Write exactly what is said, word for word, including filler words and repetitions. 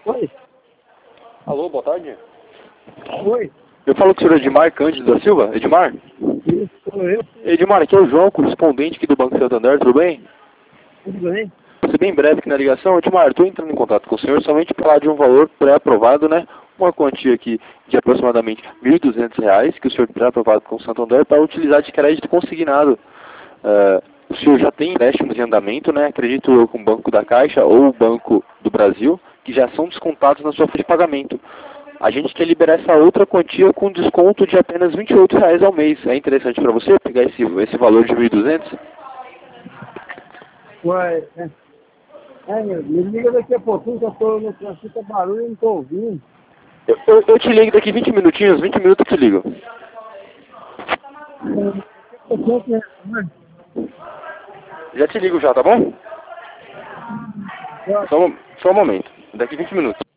Oi, Alô, boa tarde. oi, Eu falo com o senhor Edmar Cândido da Silva. Edmar? isso sou eu, Edmar, aqui é o João, correspondente aqui do Banco Santander, tudo bem? tudo bem? Vou ser bem breve aqui na ligação. Edmar, estou entrando em contato com o senhor somente para falar de um valor pré-aprovado, né? Uma quantia aqui de aproximadamente mil e duzentos reais que o senhor pré-aprovado com o Santander para utilizar de crédito consignado. Uh, o senhor já tem empréstimos em andamento, né? Acredito eu, com o Banco da Caixa ou o Banco do Brasil, que já são descontados na sua folha de pagamento. A gente quer liberar essa outra quantia com desconto de apenas vinte e oito reais ao mês. É interessante para você pegar esse, esse valor de mil e duzentos? Ué, é, é, me liga daqui a pouquinho que eu tô no trânsito, barulho e não tô ouvindo. Eu, eu, eu te ligo daqui vinte minutinhos, vinte minutos eu te ligo. Eu tô com essa, Já te ligo já, tá bom? né? Só, um- só um momento. Daqui vinte minutos.